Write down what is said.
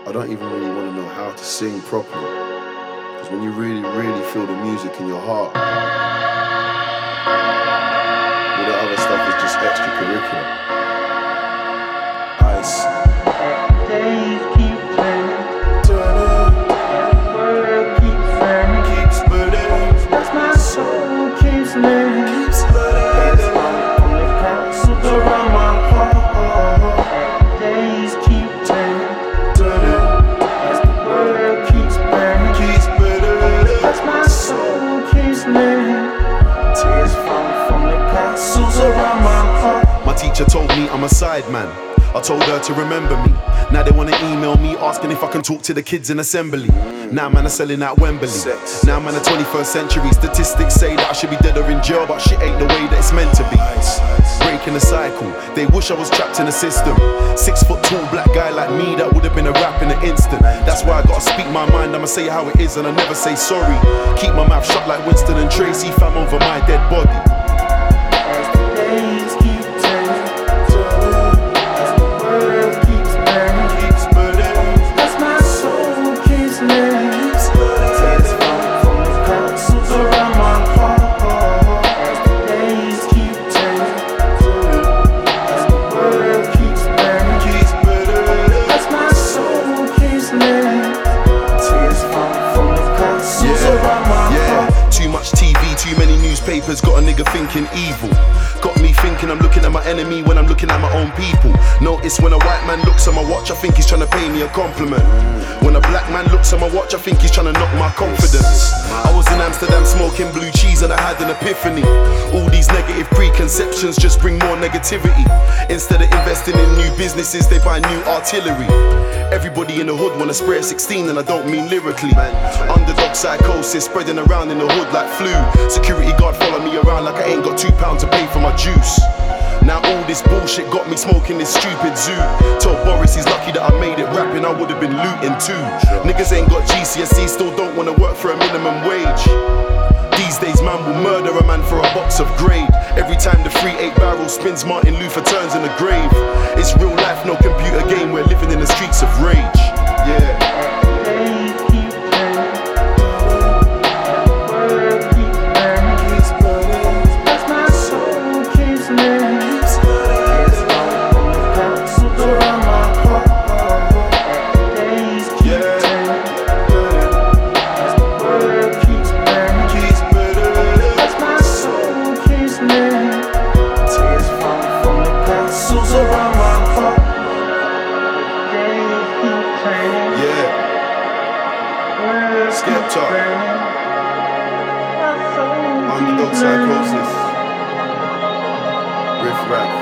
I don't even really want to know how to sing properly. Because when you really, really feel the music in your heart, all the other stuff is just extracurricular. Ice. Days keep turning, world keeps turning, Keeps burning. as my soul keeps learning. Keeps burning. Only castles around my heart. Days keep turning, as the world keeps burning. Keeps burning. As my soul keeps learning. Tears fall from the castles around my heart. My teacher told me I'm a side man. I told her to remember me. Now they wanna email me asking if I can talk to the kids in assembly. Now man are selling out Wembley. Now man, the 21st century. Statistics say that I should be dead or in jail, but shit ain't the way that it's meant to be. Breaking the cycle, they wish I was trapped in the system. 6 foot tall black guy like me, that would have been a rap in an instant. That's why I gotta speak my mind, I'ma say how it is and I never say sorry. Keep my mouth shut like Winston and Tracy, fam over my dead body. As the days keep turning, as the world keeps burning, as my soul keeps learning. Tears fall from the castles around my heart. As the days keep turning, as the world keeps burning, as my soul keeps learning. Tears fall from the castles around my heart. Too much TV, too many newspapers, got a nigga thinking evil. Got me thinking I'm looking at my enemy when I'm looking at my own people. Notice when a white man looks at my watch, I think he's trying to pay me a compliment. When a black man looks at my watch, I think he's trying to knock my confidence. I was in Amsterdam smoking blue cheese and I had an epiphany. All these negative preconceptions just bring more negativity. Instead of investing in new businesses, they buy new artillery. Everybody in the hood wanna spray a 16 and I don't mean lyrically. Underdog psychosis spreading around in the hood like flu. Security guard follow me around like I ain't got £2 to pay for my juice. Now all this bullshit got me smoking this stupid zoo. Told Boris he's lucky that I made it rapping, I would've been looting too. Niggas ain't got GCSE, still don't wanna work for a minimum wage. These days man will murder a man for a box of grade. Every time the 3-8 barrel spins, Martin Luther turns in the grave. It's real life, no computer game, we're living in the streets of rage. Yeah. Days keep turning, world keeps burning, as my soul keeps learning. Tears fall from the castles around my heart. Days keep turning, as the world keeps burning, as my soul keeps learning. Tears fall from the castles around my heart. Days keep turning. Yeah. Skepta. Underdog psychosis. Riff Raff.